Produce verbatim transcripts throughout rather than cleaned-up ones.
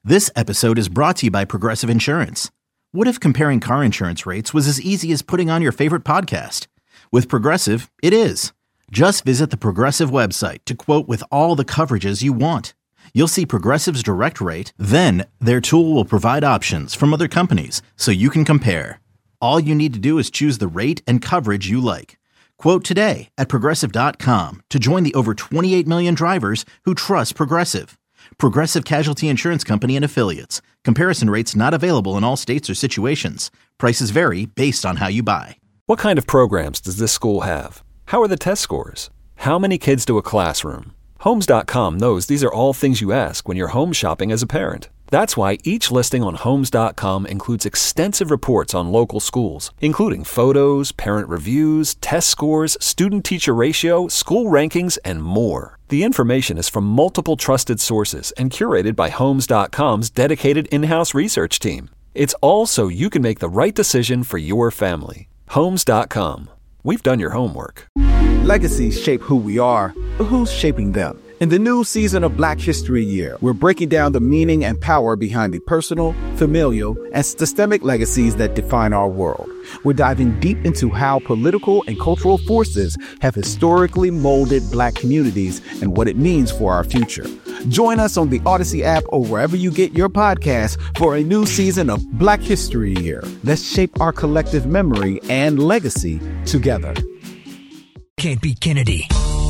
This episode is brought to you by Progressive Insurance. What if comparing car insurance rates was as easy as putting on your favorite podcast? With Progressive, it is. Just visit the Progressive website to quote with all the coverages you want. You'll see Progressive's direct rate, then their tool will provide options from other companies so you can compare. All you need to do is choose the rate and coverage you like. Quote today at progressive dot com to join the over twenty-eight million drivers who trust Progressive. Progressive Casualty Insurance Company and Affiliates. Comparison rates not available in all states or situations. Prices vary based on how you buy. What kind of programs does this school have? How are the test scores? How many kids do a classroom? Homes dot com knows these are all things you ask when you're home shopping as a parent. That's why each listing on Homes dot com includes extensive reports on local schools, including photos, parent reviews, test scores, student-teacher ratio, school rankings, and more. The information is from multiple trusted sources and curated by Homes dot com's dedicated in-house research team. It's all so you can make the right decision for your family. Homes dot com. We've done your homework. Legacies shape who we are, but who's shaping them? In the new season of Black History Year, we're breaking down the meaning and power behind the personal, familial, and systemic legacies that define our world. We're diving deep into how political and cultural forces have historically molded Black communities and what it means for our future. Join us on the Odyssey app or wherever you get your podcasts for a new season of Black History Year. Let's shape our collective memory and legacy together. Can't beat Kennedy.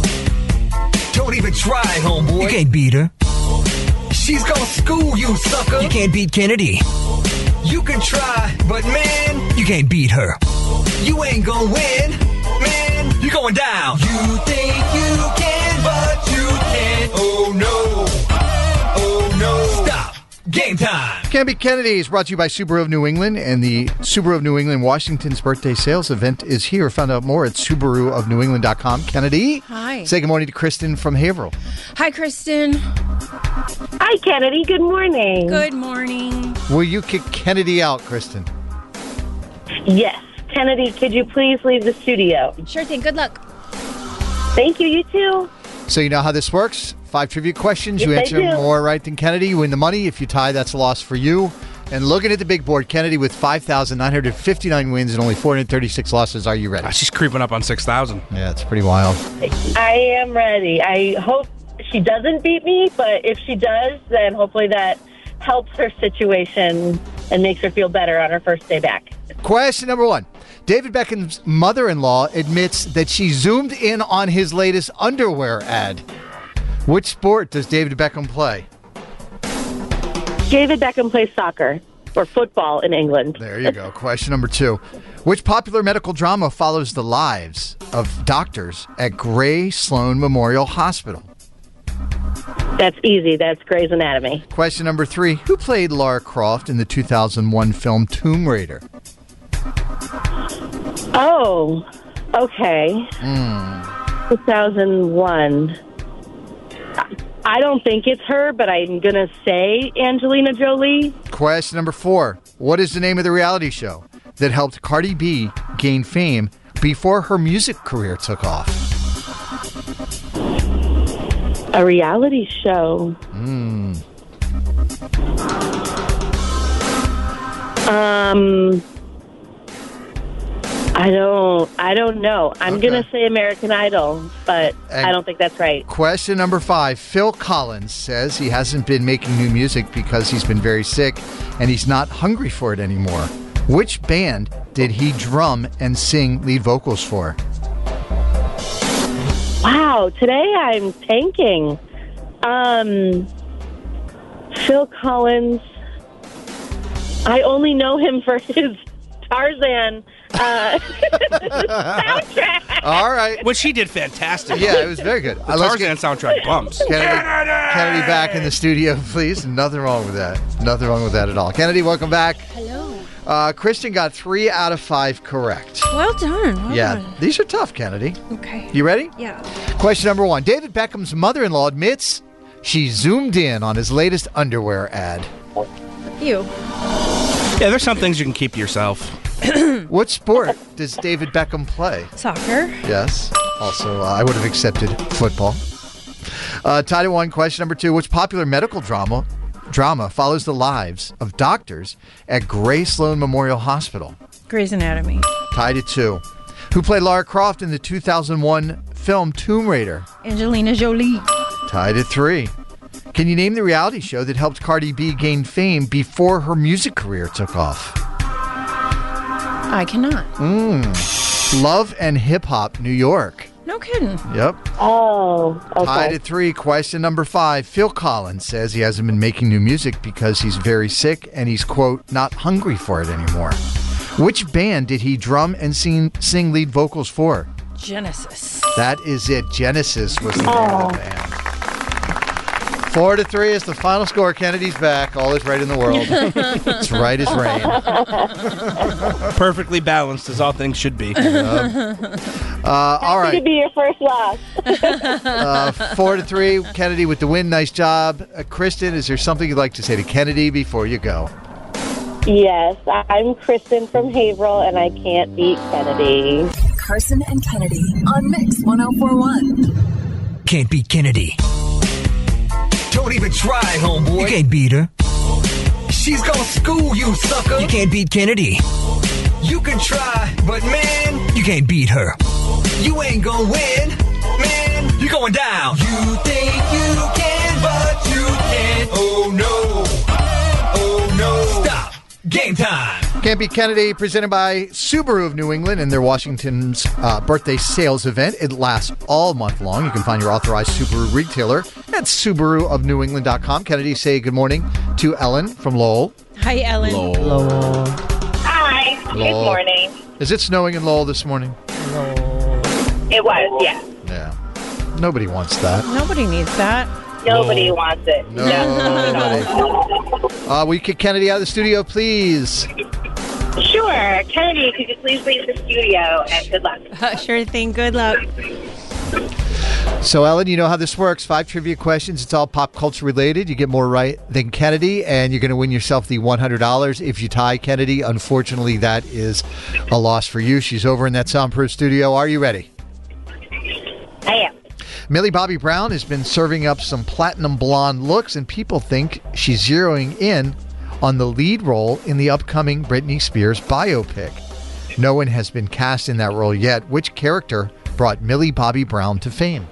Don't even try, homeboy. You can't beat her. She's gonna school you, sucker. You can't beat Kennedy. You can try, but man, you can't beat her. You ain't gonna win, man. You're going down. You think you can, but you can't. Oh no. Oh no. Stop. Game time. Can't Beat Kennedy is brought to you by Subaru of New England, and the Subaru of New England Washington's birthday sales event is here. Find out more at Subaru of New England dot com. Kennedy. Hi. Say good morning to Kristen from Haverhill. Hi, Kristen. Hi, Kennedy. Good morning. Good morning. Will you kick Kennedy out, Kristen? Yes. Kennedy, could you please leave the studio? Sure thing. Good luck. Thank you. You too. So you know how this works. Five trivia questions. Yes, you I answer do. more right than Kennedy, you win the money. If you tie, that's a loss for you. And looking at the big board, Kennedy with five thousand nine hundred fifty-nine wins and only four hundred thirty-six losses. Are you ready? Ah, she's creeping up on six thousand. Yeah, it's pretty wild. I am ready. I hope she doesn't beat me, but if she does, then hopefully that helps her situation and makes her feel better on her first day back. Question number one. David Beckham's mother-in-law admits that she zoomed in on his latest underwear ad. Which sport does David Beckham play? David Beckham plays soccer or football in England. There you go. Question number two. Which popular medical drama follows the lives of doctors at Gray Sloan Memorial Hospital? That's easy. That's Grey's Anatomy. Question number three. Who played Lara Croft in the two thousand one film Tomb Raider? Oh, okay. Mm. two thousand one. I don't think it's her, but I'm going to say Angelina Jolie. Question number four. What is the name of the reality show that helped Cardi B gain fame before her music career took off? A reality show. Mm. Um, I don't, I don't know. I'm Okay. going to say American Idol, but And- I don't think that's right. Question number five. Phil Collins says he hasn't been making new music because he's been very sick and he's not hungry for it anymore. Which band did he drum and sing lead vocals for? Wow, today I'm tanking. Um, Phil Collins. I only know him for his Tarzan uh, soundtrack. All right. Which he did fantastic. Yeah, it was very good. The Uh, let's Tarzan soundtrack bumps. Kennedy, Kennedy back in the studio, please. Nothing wrong with that. Nothing wrong with that at all. Kennedy, welcome back. Hello. Uh, Kristen got three out of five correct. Well done. Well yeah, done. these are tough, Kennedy. Okay. You ready? Yeah. Question number one. David Beckham's mother-in-law admits she zoomed in on his latest underwear ad. You. Yeah, there's some things you can keep to yourself. What sport does David Beckham play? Soccer. Yes. Also, uh, I would have accepted football. Uh, tied at one. Question number two. Which popular medical drama drama follows the lives of doctors at Gray Sloan Memorial Hospital? Grey's Anatomy. Tied at two. Who played Lara Croft in the two thousand one film Tomb Raider? Angelina Jolie. Tied at three. Can you name the reality show that helped Cardi B gain fame before her music career took off? I cannot. Mm. Love and Hip Hop New York. No kidding. Yep. Oh, okay. Tied at three. Question number five. Phil Collins says he hasn't been making new music because he's very sick and he's, quote, not hungry for it anymore. Which band did he drum and sing, sing lead vocals for? Genesis. That is it. Genesis was the name of the band. Four to three is the final score. Kennedy's back. All is right in the world. It's right as rain. Perfectly balanced as all things should be. Uh, all Happy right. to be your first loss. Uh, four to three. Kennedy with the win. Nice job. Uh, Kristen, is there something you'd like to say to Kennedy before you go? Yes, I'm Kristen from Haverhill, and I can't beat Kennedy. Carson and Kennedy on Mix one oh four one. Can't beat Kennedy. Don't even try, homeboy. You can't beat her. She's gonna school you, sucker. You can't beat Kennedy. You can try, but man, you can't beat her. You ain't gonna win, man. You're going down. You think you can, but you can't. Oh no. Oh no. Stop. Game time. Can't Beat Kennedy, presented by Subaru of New England and their Washington's uh, birthday sales event. It lasts all month long. You can find your authorized Subaru retailer at Subaru of New England dot com. Kennedy, say good morning to Ellen from Lowell. Hi, Ellen. Lowell. Hi. Good Lowell. morning. Is it snowing in Lowell this morning? It was, yeah. Yeah. Nobody wants that. Nobody needs that. Nobody wants it. Nobody. Uh, will you kick Kennedy out of the studio, please? Sure. Kennedy, could you please leave the studio, and good luck. Uh, sure thing. Good luck. So, Ellen, you know how this works. Five trivia questions. It's all pop culture related. You get more right than Kennedy, and you're going to win yourself the one hundred dollars. If you tie Kennedy, unfortunately, that is a loss for you. She's over in that soundproof studio. Are you ready? I am. Millie Bobby Brown has been serving up some platinum blonde looks, and people think she's zeroing in on the lead role in the upcoming Britney Spears biopic. No one has been cast in that role yet. Which character brought Millie Bobby Brown to fame?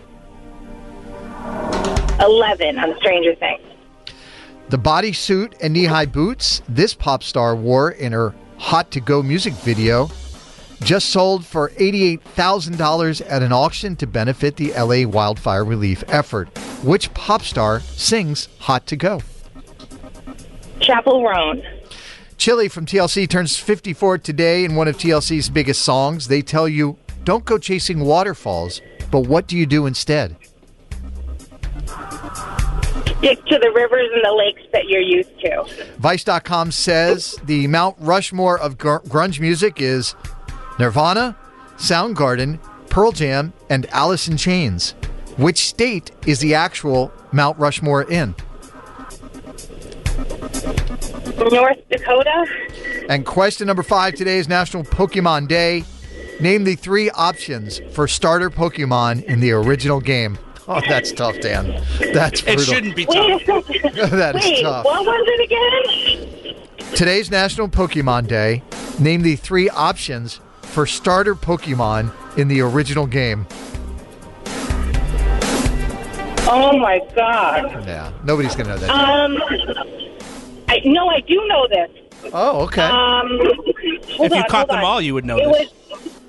eleven on Stranger Things. The bodysuit and knee-high boots this pop star wore in her Hot to Go music video just sold for eighty-eight thousand dollars at an auction to benefit the L A wildfire relief effort. Which pop star sings Hot to Go? Chappell Roan. Chili from T L C turns fifty-four today in one of T L C's biggest songs. They tell you, don't go chasing waterfalls, but what do you do instead? Stick to the rivers and the lakes that you're used to. Vice dot com says the Mount Rushmore of gr- grunge music is Nirvana, Soundgarden, Pearl Jam, and Alice in Chains. Which state is the actual Mount Rushmore in? North Dakota. And question number five, today is National Pokemon Day. Name the three options for starter Pokemon in the original game. Oh, that's tough, Dan. That's brutal. It shouldn't be Wait tough. a second. That is Wait, tough. what was it again? Today's National Pokemon Day. Name the three options for starter Pokemon in the original game. Oh my God. Yeah, nobody's going to know that. Um, I no, I do know this. Oh, okay. Um, If you on, caught them on. all, you would know It this.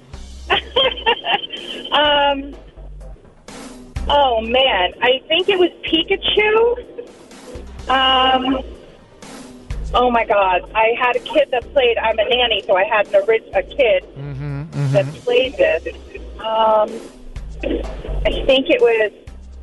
was. um. Oh man, I think it was Pikachu. Um. Oh my God, I had a kid that played. I'm a nanny, so I had an orig- a kid mm-hmm, mm-hmm. that played this. Um. I think it was.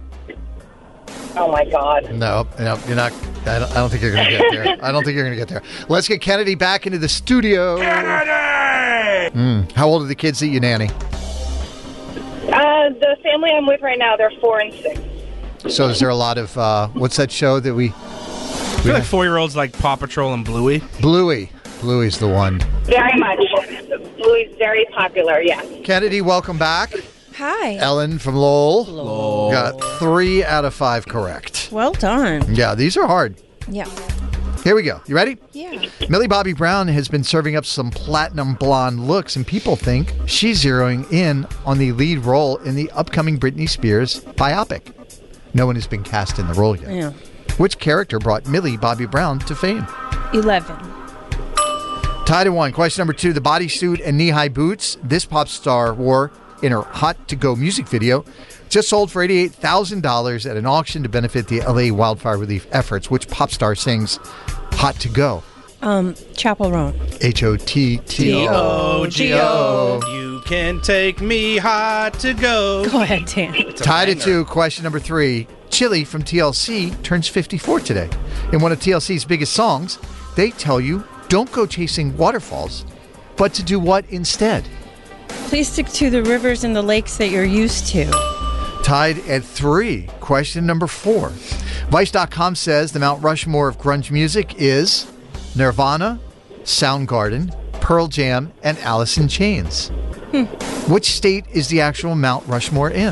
Oh my God. No, no, you're not. I don't, I don't think you're going to get there. I don't think you're going to get there. Let's get Kennedy back into the studio. Kennedy! Mm. How old are the kids that you nanny? Uh, the family I'm with right now, they're four and six. So is there a lot of, uh, what's that show that we... I feel like four-year-olds like Paw Patrol and Bluey. Bluey. Bluey's the one. Very much. Bluey's very popular, yes. Kennedy, welcome back. Hi. Ellen from Lowell. Lowell. Got three out of five correct. Well done. Yeah, these are hard. Yeah. Here we go. You ready? Yeah. Millie Bobby Brown has been serving up some platinum blonde looks, and people think she's zeroing in on the lead role in the upcoming Britney Spears biopic. No one has been cast in the role yet. Yeah. Which character brought Millie Bobby Brown to fame? eleven. Tied at one. Question number two. The bodysuit and knee-high boots this pop star wore in her Hot to Go music video just sold for eighty-eight thousand dollars at an auction to benefit the L A wildfire relief efforts. Which pop star sings Hot to Go? Um, Chapel Roan. H O T T O G O. You can take me hot to go. Go ahead, Dan. Tied at two. Question number three. Chili from T L C turns fifty-four today. In one of T L C's biggest songs, they tell you don't go chasing waterfalls, but to do what instead? Please stick to the rivers and the lakes that you're used to. Tied at three. Question number four. Vice dot com says the Mount Rushmore of grunge music is Nirvana, Soundgarden, Pearl Jam, and Alice in Chains. Hmm. Which state is the actual Mount Rushmore in?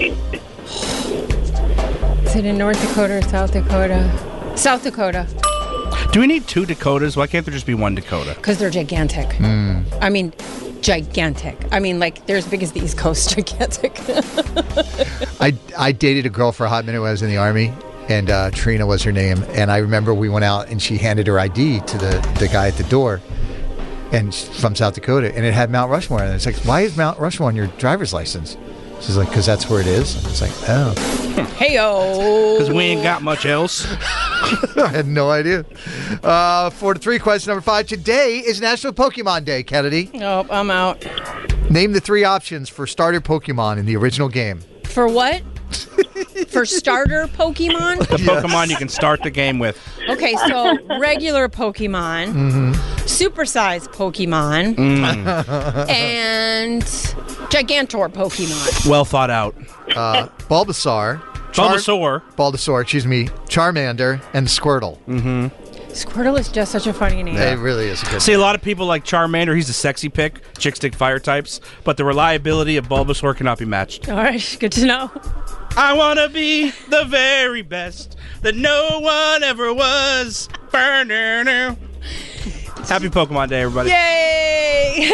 Is it in North Dakota or South Dakota? South Dakota. Do we need two Dakotas? Why can't there just be one Dakota? Because they're gigantic. Mm. I mean, gigantic. I mean, like, they're as big as the East Coast, gigantic. I, I dated a girl for a hot minute when I was in the Army, and uh, Trina was her name. And I remember we went out, and she handed her I D to the, the guy at the door, and from South Dakota, and it had Mount Rushmore. And it's like, why is Mount Rushmore on your driver's license? She's like, because that's where it is. And it's like, oh. Hey-o. Because we ain't got much else. I had no idea. Uh, four to three, question number five. Today is National Pokemon Day, Kennedy. Nope, I'm out. Name the three options for starter Pokemon in the original game. For what? For starter Pokemon? The Pokemon you can start the game with. Okay, so regular Pokemon, mm-hmm. supersized Pokemon, mm. and Gigantor Pokemon. Well thought out. Uh, Bulbasaur. Char- Bulbasaur. Bulbasaur, excuse me. Charmander and Squirtle. Mm-hmm. Squirtle is just such a funny name. It really is a good See, name. a lot of people like Charmander. He's a sexy pick. Chick stick fire types. But the reliability of Bulbasaur cannot be matched. All right, good to know. I want to be the very best that no one ever was. Burner. Happy Pokemon Day, everybody. Yay!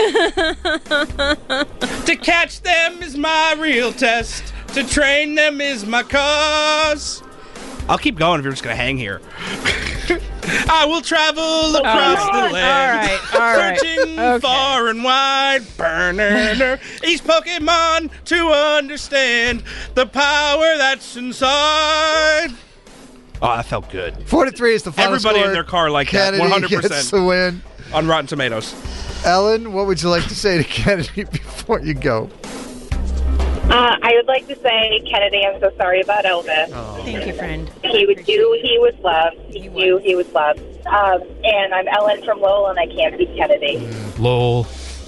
To catch them is my real test. To train them is my cause. I'll keep going if you're just going to hang here. I will travel across all right, the land, all right, all right. searching Okay. far and wide, burner each Pokemon to understand the power that's inside. Oh, that felt good. Four to three is the final Everybody score. in their car like Kennedy that, one hundred gets percent the win. on Rotten Tomatoes. Ellen, what would you like to say to Kennedy before you go? Uh, I would like to say, Kennedy, I'm so sorry about Elvis. Oh. Thank you, friend. He would do, he was loved. He, He knew was. he was loved. Um, and I'm Ellen from Lowell, and I can't beat Kennedy. Lol.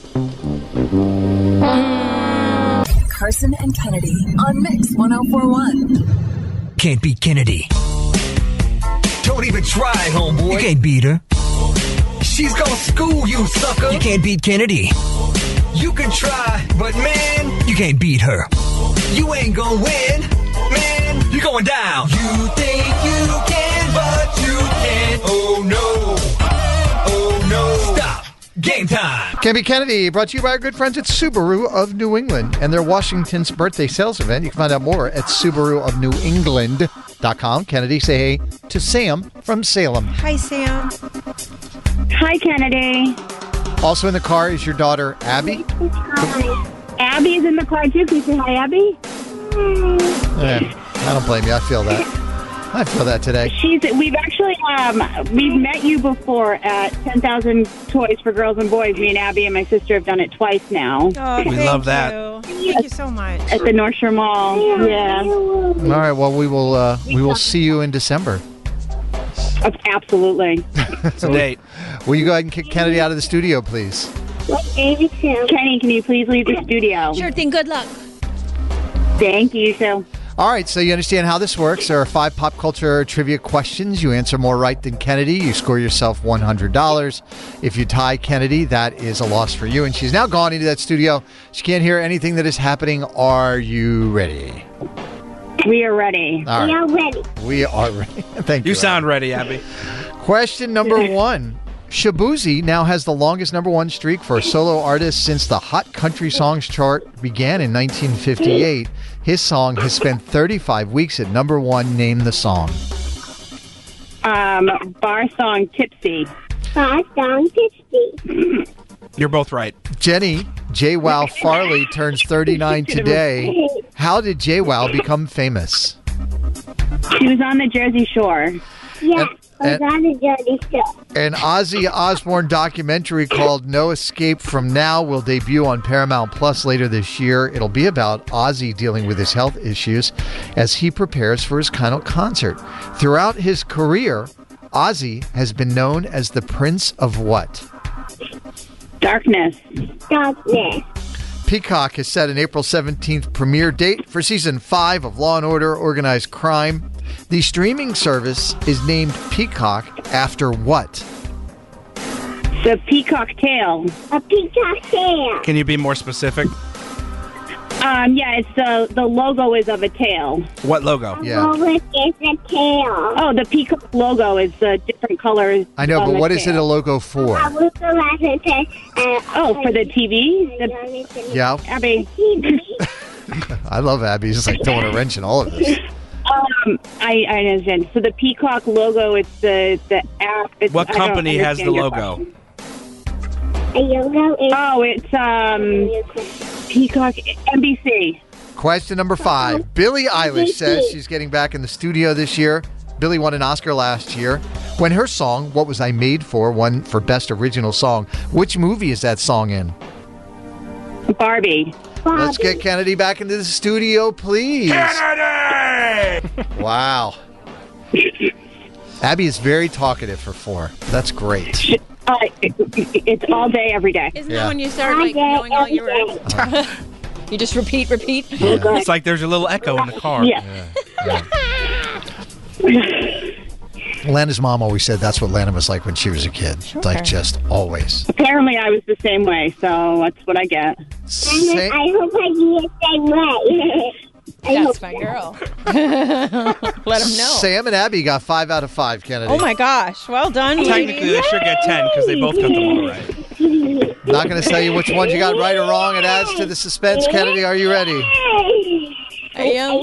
Carson and Kennedy on Mix one oh four one. Can't beat Kennedy. Don't even try, homeboy. You can't beat her. She's gonna school you, sucker. You can't beat Kennedy. You can try, but man, you can't beat her. You ain't gonna win, man. You're going down. You think you can, but you can't. Oh no. Oh no. Stop. Game time. Can't Beat Kennedy, brought to you by our good friends at Subaru of New England and their Washington's birthday sales event. You can find out more at Subaru of New England dot com. Kennedy, say hey to Sam from Salem. Hi, Sam. Hi, Kennedy. Also in the car is your daughter, Abby. Abby's in the car, too. Can you say hi, Abby? Eh, I don't blame you. I feel that. I feel that today. She's. We've actually um, we've met you before at ten thousand Toys for Girls and Boys. Me and Abby and my sister have done it twice now Oh, We thank love that. you. Thank you so much. at the North Shore Mall. Yeah, All right. Well, we will. Uh, we will see you in December. absolutely. It's a date. Will you go ahead and kick Kennedy out of the studio, please? Kenny, can you please leave the studio? Sure thing. Good luck. Thank you. So. All right, so you understand how this works. There are five pop culture trivia questions. You answer more right than Kennedy, you score yourself one hundred dollars. If you tie Kennedy, that is a loss for you. And she's now gone into that studio. She can't hear anything that is happening. Are you ready? We are ready. All right. We are ready. We are ready. Thank you. You sound ready, Abby. Question number one. Shabuzi now has the longest number one streak for a solo artist since the Hot Country Songs chart began in nineteen fifty-eight. His song has spent thirty-five weeks at number one. Name the song. Um, bar song Tipsy. Bar song Tipsy. You're both right. Jenny, J W L Farley turns thirty-nine today. How did J W L become famous? She was on the Jersey Shore. Yeah, I was on the Jersey Shore. An Ozzy Osbourne documentary called No Escape From Now will debut on Paramount Plus later this year. It'll be about Ozzy dealing with his health issues as he prepares for his final concert. Throughout his career, Ozzy has been known as the Prince of what? Darkness. Darkness. Peacock has set an April seventeenth premiere date for season five of Law and Order Organized Crime. The streaming service is named Peacock after what? The Peacock Tail. A Peacock Tail. Can you be more specific? Um, yeah, it's the the logo is of a tail. What logo? Yeah. Logo is a tail. Oh, the Peacock logo is the different colors. I know, on but the what is it tail. a logo for? Oh, for the T V? The, Yeah. Abby. I love Abby. He's like throwing a wrench in all of this. Um, I, I understand. So the Peacock logo, it's the the app. It's, What I don't company has the understand your logo? question. A logo is. Oh, it's um Peacock N B C. Question number five. Billie Eilish says she's getting back in the studio this year. Billie won an Oscar last year when her song, What Was I Made For, won for Best Original Song. Which movie is that song in? Barbie. Let's get Kennedy back into the studio, please. Kennedy! Wow. Abby is very talkative for four. That's great. Uh, it, it's all day, every day. Isn't Yeah. that when you start like knowing all your words? You just repeat, repeat. Yeah. It's like there's a little echo in the car. Yeah. Lana's mom always said that's what Lana was like when she was a kid. Like, just always. Apparently, I was the same way, so that's what I get. Say- I hope I be the same way. That's my girl. Let him know. Sam and Abby got five out of five, Kennedy. Oh my gosh! Well done. Technically, they should get ten because they both got them all right. Not going to tell you which ones you got right or wrong. It adds to the suspense. Kennedy, are you ready? I am.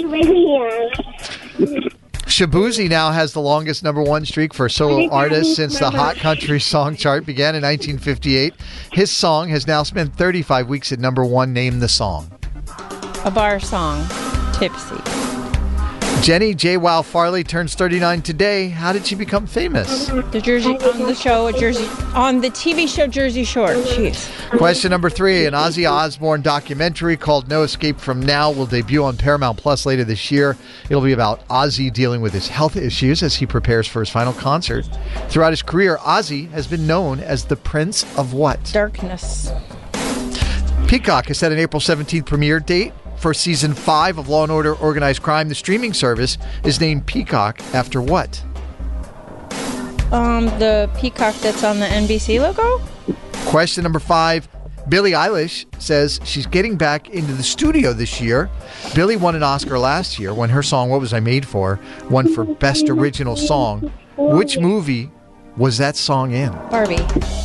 Shabuzi now has the longest number one streak for a solo artist since the Hot Country Song chart began in nineteen fifty-eight. His song has now spent thirty-five weeks at number one. Name the song. A bar song, Tipsy. Jenny J W L Farley turns thirty-nine today. How did she become famous? The Jersey on the show at Jersey on the T V show Jersey Shore. Jeez. Question number three. An Ozzy Osbourne documentary called No Escape From Now will debut on Paramount Plus later this year. It'll be about Ozzy dealing with his health issues as he prepares for his final concert. Throughout his career, Ozzy has been known as the Prince of what? Darkness. Peacock has set an April seventeenth premiere date for season five of Law and Order Organized Crime. The streaming service is named Peacock after what? Um, the peacock that's on the N B C logo. Question number five. Billie Eilish says she's getting back into the studio this year. Billie won an Oscar last year when her song What Was I Made For won for Best Original Song. Which movie was that song in? Barbie.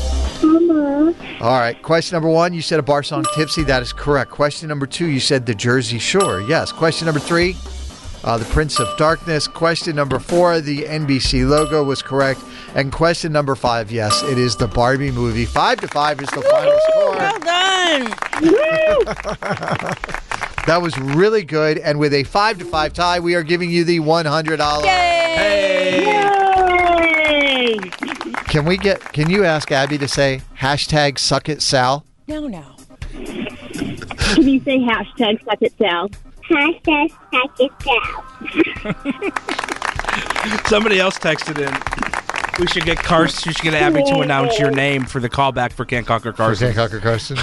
All right. Question number one, you said a bar song, Tipsy. That is correct. Question number two, you said the Jersey Shore. Yes. Question number three, uh, the Prince of Darkness. Question number four, the N B C logo was correct. And question number five, yes, it is the Barbie movie. Five to five is the final score. Well done. That was really good. And with a five to five tie, we are giving you the one hundred dollars. Yay! Yay! Can we get, can you ask Abby to say hashtag suck it Sal? No, no. Can you say hashtag suck it Sal? Hashtag suck it Sal. Somebody else texted in. We should get Carson. You should get Abby to announce your name for the callback for Can't Conquer Carson. For Can't Conquer Carson.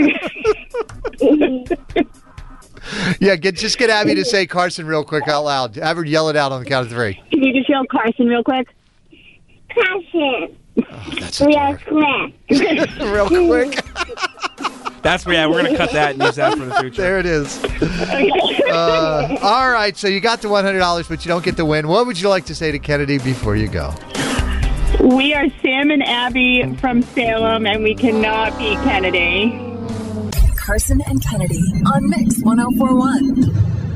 Yeah, get just get Abby to say Carson real quick out loud. Have her yell it out on the count of three. Can you just yell Carson real quick? Carson. Oh, that's real quick. real quick. That's yeah. We're gonna cut that and use that for the future. There it is. Uh, all right, so you got the one hundred dollars, but you don't get the win. What would you like to say to Kennedy before you go? We are Sam and Abby from Salem, and we cannot beat Kennedy. Carson and Kennedy on Mix one oh four one.